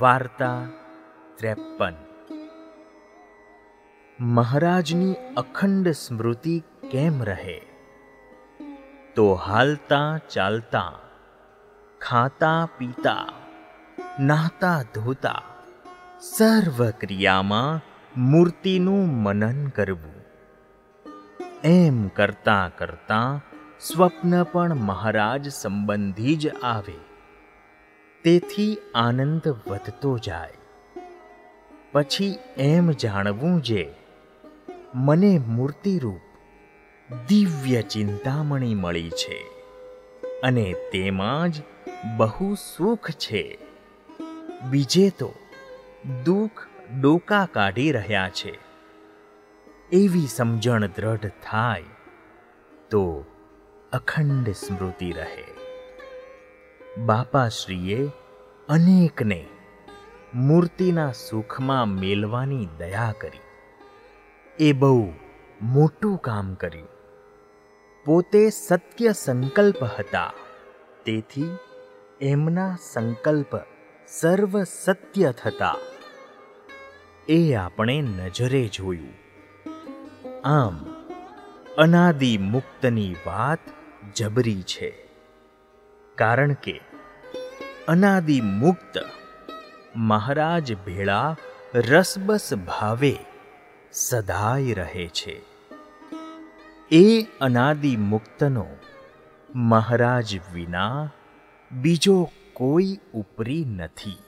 વાર્તા 53. મહારાજની અખંડ સ્મૃતિ કેમ રહે? તો હાલતા ચાલતા, ખાતા પીતા, નાહતા ધોતા, સર્વ ક્રિયામાં મૂર્તિનું મનન કરવું. એમ કરતાં કરતાં સ્વપ્ન પણ મહારાજ સંબંધી જ આવે. તેથી આનંદ વધતો જાય. પછી એમ જાણવું જે મને મૂર્તિરૂપ દિવ્ય ચિંતામણી મળી છે અને તેમાં જ બહુ સુખ છે. બીજે તો દુઃખ ડોકા કાઢી રહ્યા છે. એવી સમજણ દ્રઢ થાય તો અખંડ સ્મૃતિ રહે. બાપાશ્રીએ અનેકને મૂર્તિના સુખમાં મેલવાની દયા કરી. એ બહુ મોટું કામ કર્યું. પોતે સત્ય સંકલ્પ હતા, તેથી એમના સંકલ્પ સર્વ સત્ય થતા. એ આપણે નજરે જોયું. આમ અનાદિ મુક્તની વાત જબરી છે. કારણ કે અનાદિ મુક્ત મહારાજ ભેળા રસબસ ભાવે સદાય રહે છે. એ અનાદિ મુક્તનો મહારાજ વિના બીજો કોઈ ઉપરી નથી.